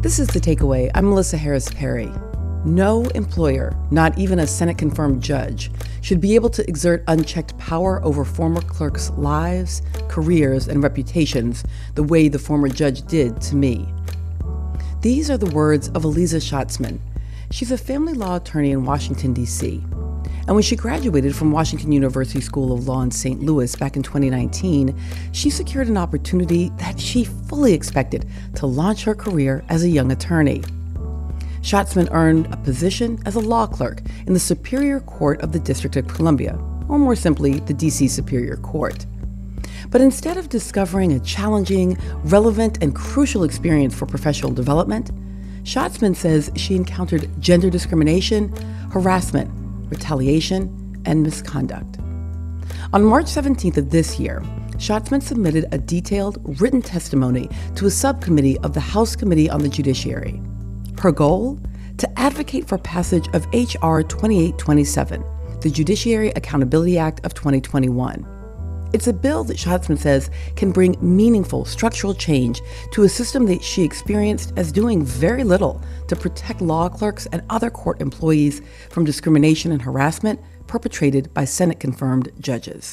This is The Takeaway. I'm Melissa Harris Perry. No employer, not even a Senate-confirmed judge, should be able to exert unchecked power over former clerks' lives, careers, and reputations the way the former judge did to me. These are the words of Aliza Shatzman. She's a family law attorney in Washington, D.C. And when she graduated from Washington University School of Law in St. Louis back in 2019, she secured an opportunity that she fully expected to launch her career as a young attorney. Shatzman earned a position as a law clerk in the Superior Court of the District of Columbia, or more simply, the D.C. Superior Court. But instead of discovering a challenging, relevant, and crucial experience for professional development, Shatzman says she encountered gender discrimination, harassment, retaliation, and misconduct. On March 17th of this year, Shatzman submitted a detailed written testimony to a subcommittee of the House Committee on the Judiciary. Her goal? To advocate for passage of H.R. 2827, the Judiciary Accountability Act of 2021. It's a bill that Shatzman says can bring meaningful structural change to a system that she experienced as doing very little to protect law clerks and other court employees from discrimination and harassment perpetrated by Senate-confirmed judges.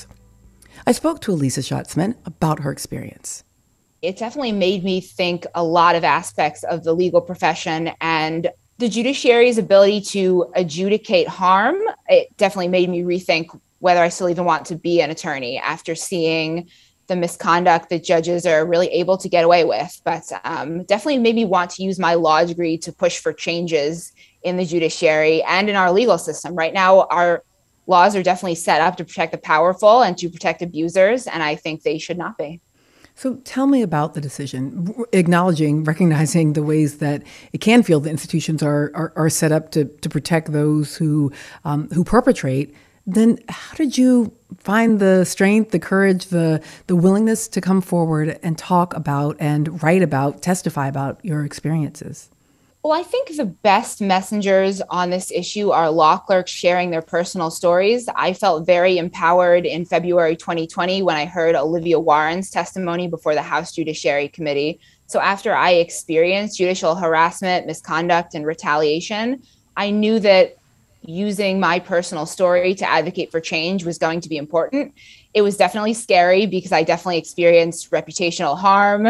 I spoke to Aliza Shatzman about her experience. It definitely made me think a lot of aspects of the legal profession and the judiciary's ability to adjudicate harm. It definitely made me rethink whether I still even want to be an attorney after seeing the misconduct that judges are really able to get away with. But definitely made me want to use my law degree to push for changes in the judiciary and in our legal system. Right now, our laws are definitely set up to protect the powerful and to protect abusers, and I think they should not be. So tell me about the decision, recognizing the ways that it can feel the institutions are set up to protect those who perpetrate. Then how did you find the strength, the courage, the willingness to come forward and talk about and write about, testify about your experiences? Well, I think the best messengers on this issue are law clerks sharing their personal stories. I felt very empowered in February 2020 when I heard Olivia Warren's testimony before the House Judiciary Committee. So after I experienced judicial harassment, misconduct, and retaliation, I knew that using my personal story to advocate for change was going to be important. It was definitely scary because I definitely experienced reputational harm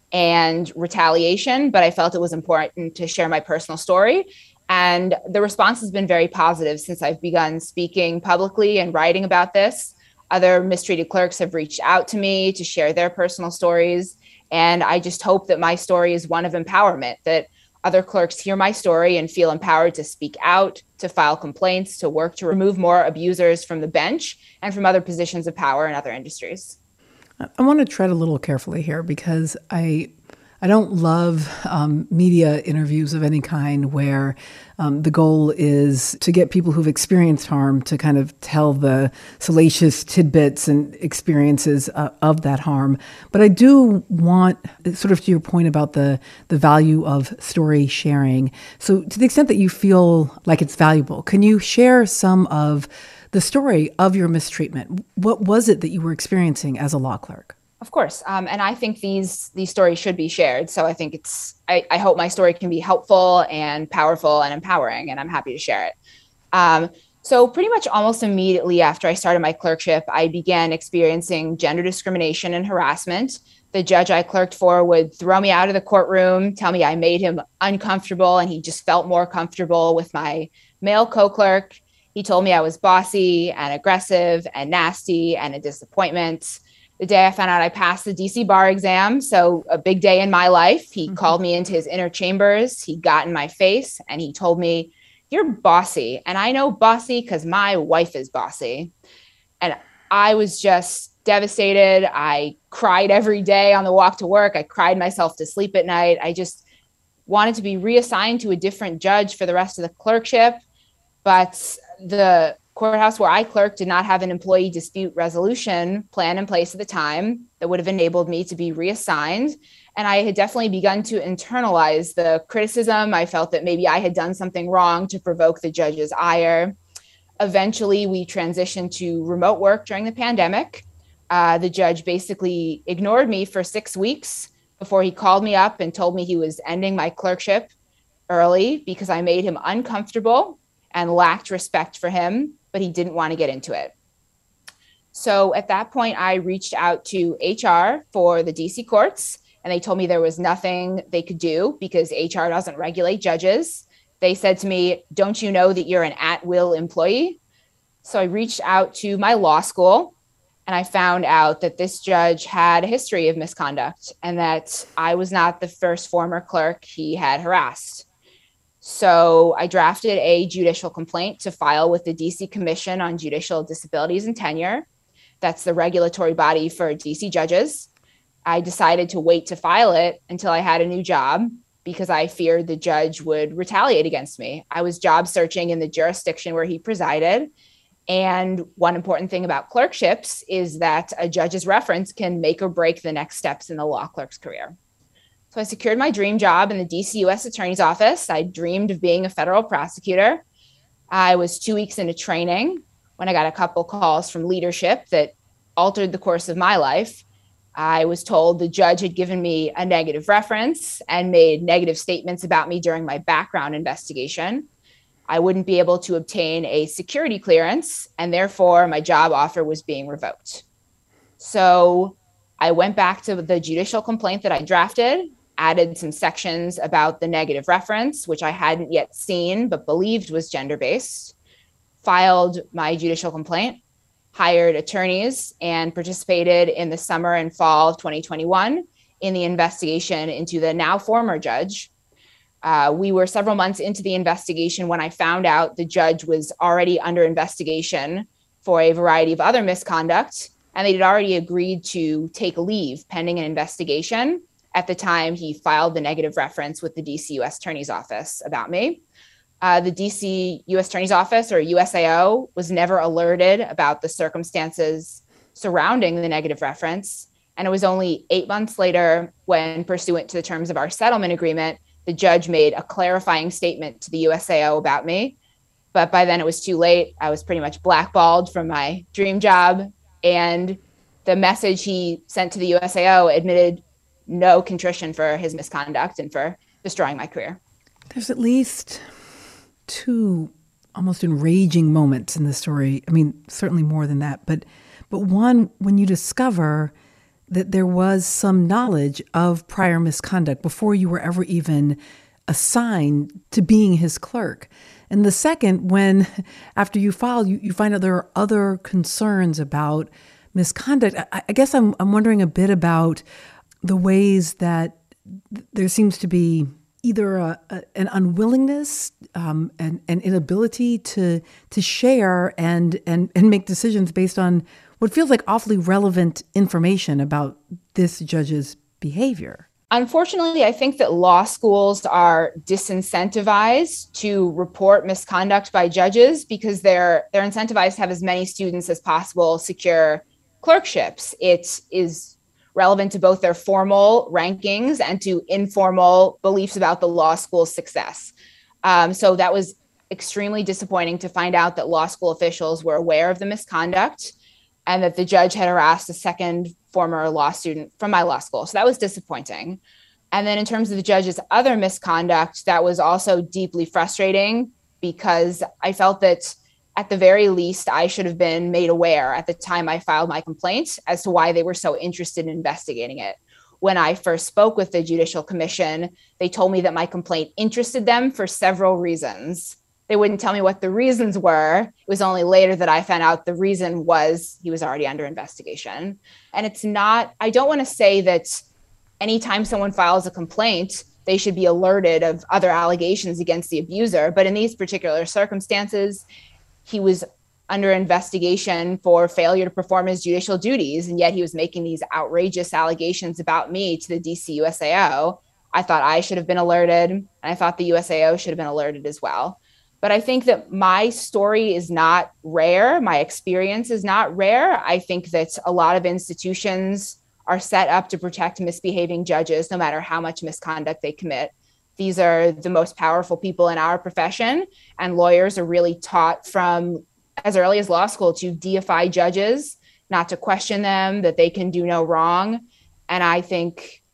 and retaliation, but I felt it was important to share my personal story. And the response has been very positive since I've begun speaking publicly and writing about this. Other mistreated clerks have reached out to me to share their personal stories. And I just hope that my story is one of empowerment, that other clerks hear my story and feel empowered to speak out, to file complaints, to work to remove more abusers from the bench and from other positions of power in other industries. I want to tread a little carefully here because I don't love media interviews of any kind where the goal is to get people who've experienced harm to kind of tell the salacious tidbits and experiences of that harm. But I do want, sort of to your point about the value of story sharing. So to the extent that you feel like it's valuable, can you share some of the story of your mistreatment? What was it that you were experiencing as a law clerk? Of course. And I think these stories should be shared. So I think I hope my story can be helpful and powerful and empowering, and I'm happy to share it. So pretty much almost immediately after I started my clerkship, I began experiencing gender discrimination and harassment. The judge I clerked for would throw me out of the courtroom, tell me I made him uncomfortable, and he just felt more comfortable with my male co-clerk. He told me I was bossy and aggressive and nasty and a disappointment. The day I found out I passed the DC bar exam, so a big day in my life, he called me into his inner chambers. He got in my face and he told me, "You're bossy. And I know bossy because my wife is bossy." And I was just devastated. I cried every day on the walk to work. I cried myself to sleep at night. I just wanted to be reassigned to a different judge for the rest of the clerkship. But the courthouse where I clerked did not have an employee dispute resolution plan in place at the time that would have enabled me to be reassigned. And I had definitely begun to internalize the criticism. I felt that maybe I had done something wrong to provoke the judge's ire. Eventually, we transitioned to remote work during the pandemic. The judge basically ignored me for 6 weeks, before he called me up and told me he was ending my clerkship early because I made him uncomfortable and lacked respect for him, but he didn't want to get into it. So at that point, I reached out to HR for the DC courts, and they told me there was nothing they could do because HR doesn't regulate judges. They said to me, "Don't you know that you're an at-will employee?" So I reached out to my law school, and I found out that this judge had a history of misconduct and that I was not the first former clerk he had harassed. So I drafted a judicial complaint to file with the DC Commission on Judicial Disabilities and Tenure. That's the regulatory body for DC judges. I decided to wait to file it until I had a new job because I feared the judge would retaliate against me. I was job searching in the jurisdiction where he presided. And one important thing about clerkships is that a judge's reference can make or break the next steps in the law clerk's career. So I secured my dream job in the DC U.S. Attorney's Office. I dreamed of being a federal prosecutor. I was 2 weeks into training when I got a couple calls from leadership that altered the course of my life. I was told the judge had given me a negative reference and made negative statements about me during my background investigation. I wouldn't be able to obtain a security clearance, and therefore my job offer was being revoked. So I went back to the judicial complaint that I drafted, added some sections about the negative reference, which I hadn't yet seen but believed was gender-based, filed my judicial complaint, hired attorneys, and participated in the summer and fall of 2021 in the investigation into the now former judge. We were several months into the investigation when I found out the judge was already under investigation for a variety of other misconduct, and they'd already agreed to take leave pending an investigation at the time he filed the negative reference with the DC U.S. Attorney's Office about me. The DC U.S. Attorney's Office, or USAO, was never alerted about the circumstances surrounding the negative reference, and it was only 8 months later when, pursuant to the terms of our settlement agreement, the judge made a clarifying statement to the USAO about me. But by then it was too late. I was pretty much blackballed from my dream job. And the message he sent to the USAO admitted no contrition for his misconduct and for destroying my career. There's at least two almost enraging moments in the story. I mean, certainly more than that. But one, when you discover that there was some knowledge of prior misconduct before you were ever even assigned to being his clerk. And the second, when after you file, you find out there are other concerns about misconduct. I guess I'm wondering a bit about the ways that there seems to be either an unwillingness, an inability to share and make decisions based on what feels like awfully relevant information about this judge's behavior. Unfortunately, I think that law schools are disincentivized to report misconduct by judges because they're incentivized to have as many students as possible secure clerkships. It is relevant to both their formal rankings and to informal beliefs about the law school's success. So that was extremely disappointing to find out that law school officials were aware of the misconduct and that the judge had harassed a second former law student from my law school. So that was disappointing. And then in terms of the judge's other misconduct, that was also deeply frustrating because I felt that at the very least, I should have been made aware at the time I filed my complaint as to why they were so interested in investigating it. When I first spoke with the Judicial Commission, they told me that my complaint interested them for several reasons. They wouldn't tell me what the reasons were. It was only later that I found out the reason was he was already under investigation. And it's not, I don't want to say that anytime someone files a complaint, they should be alerted of other allegations against the abuser. But in these particular circumstances, he was under investigation for failure to perform his judicial duties, and yet he was making these outrageous allegations about me to the DC USAO. I thought I should have been alerted, and I thought the USAO should have been alerted as well. But I think that my story is not rare. My experience is not rare. I think that a lot of institutions are set up to protect misbehaving judges, no matter how much misconduct they commit. These are the most powerful people in our profession, and lawyers are really taught from as early as law school to deify judges, not to question them, that they can do no wrong. And I think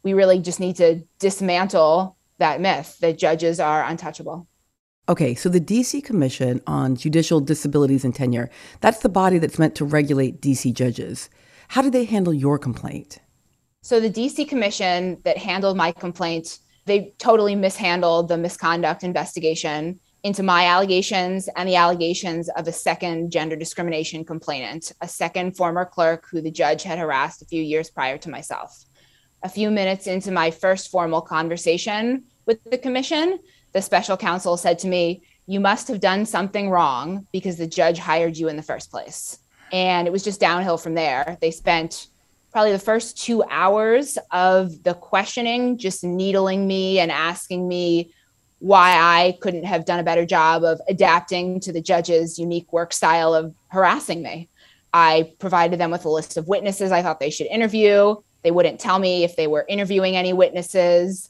we really just need to dismantle that myth that judges are untouchable. Okay, so the DC Commission on Judicial Disabilities and Tenure, that's the body that's meant to regulate DC judges. How did they handle your complaint? So the DC Commission that handled my complaint, they totally mishandled the misconduct investigation into my allegations and the allegations of a second gender discrimination complainant, a second former clerk who the judge had harassed a few years prior to myself. A few minutes into my first formal conversation with the commission, the special counsel said to me, "You must have done something wrong because the judge hired you in the first place." And it was just downhill from there. They spent probably the first 2 hours of the questioning just needling me and asking me why I couldn't have done a better job of adapting to the judge's unique work style of harassing me. I provided them with a list of witnesses I thought they should interview. They wouldn't tell me if they were interviewing any witnesses.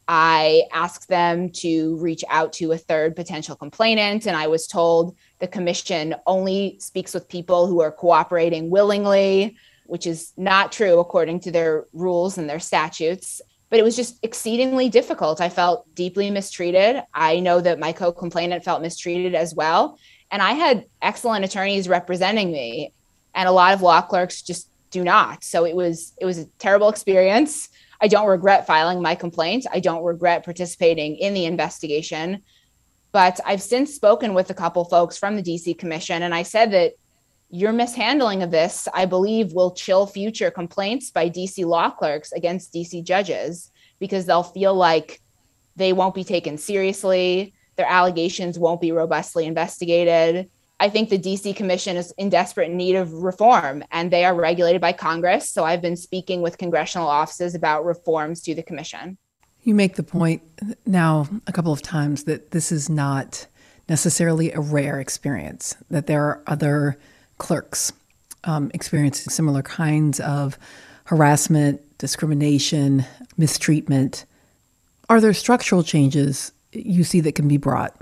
I asked them to reach out to a third potential complainant, and I was told the commission only speaks with people who are cooperating willingly, which is not true according to their rules and their statutes. But it was just exceedingly difficult. I felt deeply mistreated. I know that my co-complainant felt mistreated as well. And I had excellent attorneys representing me, and a lot of law clerks just do not. So it was a terrible experience. I don't regret filing my complaint. I don't regret participating in the investigation. But I've since spoken with a couple folks from the DC Commission, and I said that your mishandling of this, I believe, will chill future complaints by DC law clerks against DC judges, because they'll feel like they won't be taken seriously, their allegations won't be robustly investigated. I think the DC Commission is in desperate need of reform, and they are regulated by Congress. So I've been speaking with congressional offices about reforms to the commission. You make the point now a couple of times that this is not necessarily a rare experience, that there are other clerks experiencing similar kinds of harassment, discrimination, mistreatment. Are there structural changes you see that can be brought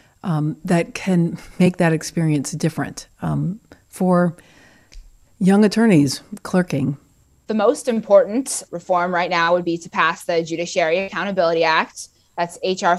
that can make that experience different for young attorneys clerking? The most important reform right now would be to pass the Judiciary Accountability Act. That's HR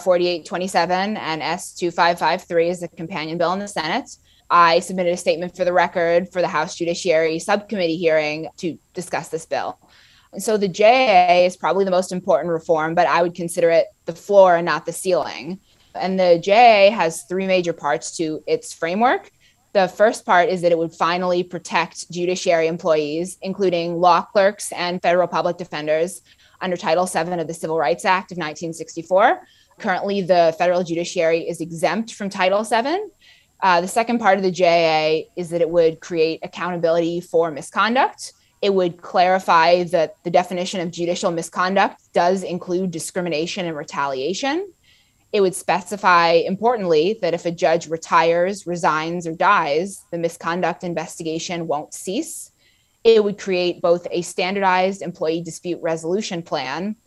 4827 and S 2553 is the companion bill in the Senate. I submitted a statement for the record for the House Judiciary Subcommittee hearing to discuss this bill. And so the JAA is probably the most important reform, but I would consider it the floor and not the ceiling. And the JAA has three major parts to its framework. The first part is that it would finally protect judiciary employees, including law clerks and federal public defenders, under Title VII of the Civil Rights Act of 1964. Currently, the federal judiciary is exempt from Title VII. The second part of the JAA is that it would create accountability for misconduct. It would clarify that the definition of judicial misconduct does include discrimination and retaliation. It would specify, importantly, that if a judge retires, resigns, or dies, the misconduct investigation won't cease. It would create both a standardized employee dispute resolution plan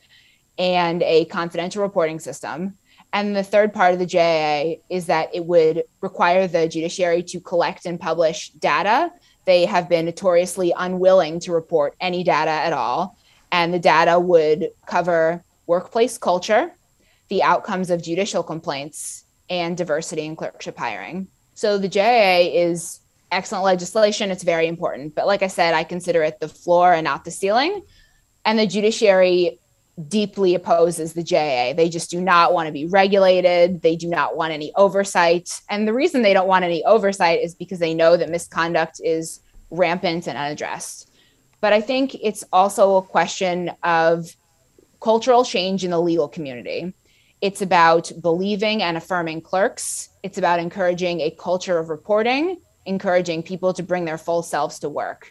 and a confidential reporting system. And the third part of the JAA is that it would require the judiciary to collect and publish data. They have been notoriously unwilling to report any data at all. And the data would cover workplace culture, the outcomes of judicial complaints, and diversity in clerkship hiring. So the JAA is excellent legislation. It's very important. But like I said, I consider it the floor and not the ceiling. And the judiciary deeply opposes the JAA. They just do not want to be regulated. They do not want any oversight. And the reason they don't want any oversight is because they know that misconduct is rampant and unaddressed. But I think it's also a question of cultural change in the legal community. It's about believing and affirming clerks. It's about encouraging a culture of reporting, encouraging people to bring their full selves to work.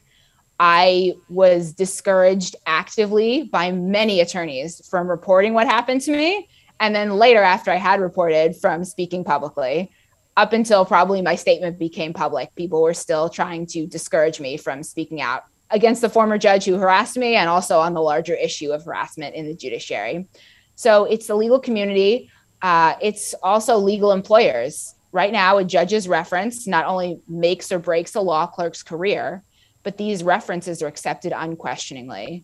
I was discouraged actively by many attorneys from reporting what happened to me. And then later, after I had reported, from speaking publicly. Up until probably my statement became public, people were still trying to discourage me from speaking out against the former judge who harassed me, and also on the larger issue of harassment in the judiciary. So it's the legal community. It's also legal employers. Right now, a judge's reference not only makes or breaks a law clerk's career, but these references are accepted unquestioningly.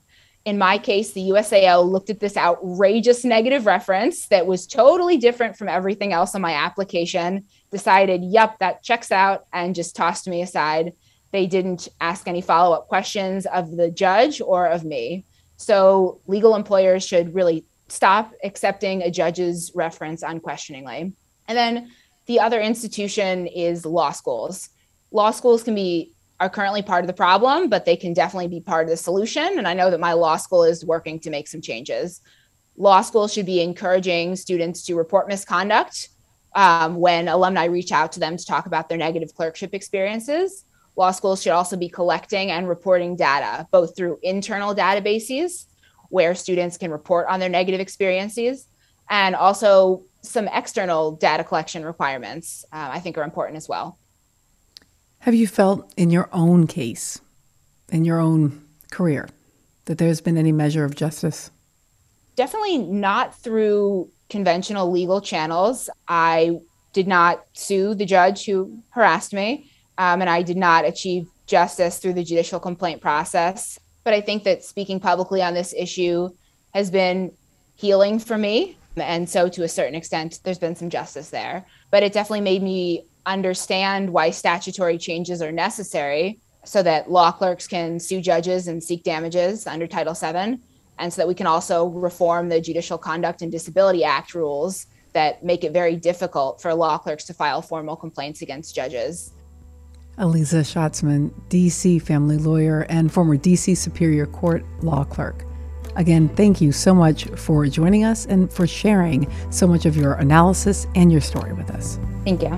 In my case, the USAO looked at this outrageous negative reference that was totally different from everything else on my application, decided, yep, that checks out, and just tossed me aside. They didn't ask any follow-up questions of the judge or of me. So legal employers should really stop accepting a judge's reference unquestioningly. And then the other institution is law schools. Law schools are currently part of the problem, but they can definitely be part of the solution. And I know that my law school is working to make some changes. Law schools should be encouraging students to report misconduct when alumni reach out to them to talk about their negative clerkship experiences. Law schools should also be collecting and reporting data, both through internal databases where students can report on their negative experiences, and also some external data collection requirements, I think are important as well. Have you felt in your own case, in your own career, that there's been any measure of justice? Definitely not through conventional legal channels. I did not sue the judge who harassed me, and I did not achieve justice through the judicial complaint process. But I think that speaking publicly on this issue has been healing for me. And so to a certain extent, there's been some justice there. But it definitely made me understand why statutory changes are necessary so that law clerks can sue judges and seek damages under Title VII, and so that we can also reform the Judicial Conduct and Disability Act rules that make it very difficult for law clerks to file formal complaints against judges. Aliza Schatzman, D.C. family lawyer and former D.C. Superior Court law clerk. Again, thank you so much for joining us and for sharing so much of your analysis and your story with us. Thank you.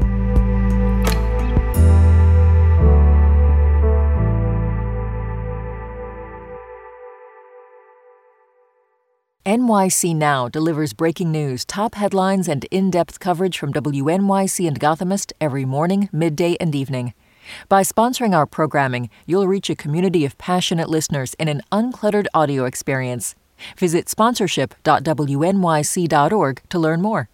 NYC Now delivers breaking news, top headlines, and in-depth coverage from WNYC and Gothamist every morning, midday, and evening. By sponsoring our programming, you'll reach a community of passionate listeners in an uncluttered audio experience. Visit sponsorship.wnyc.org to learn more.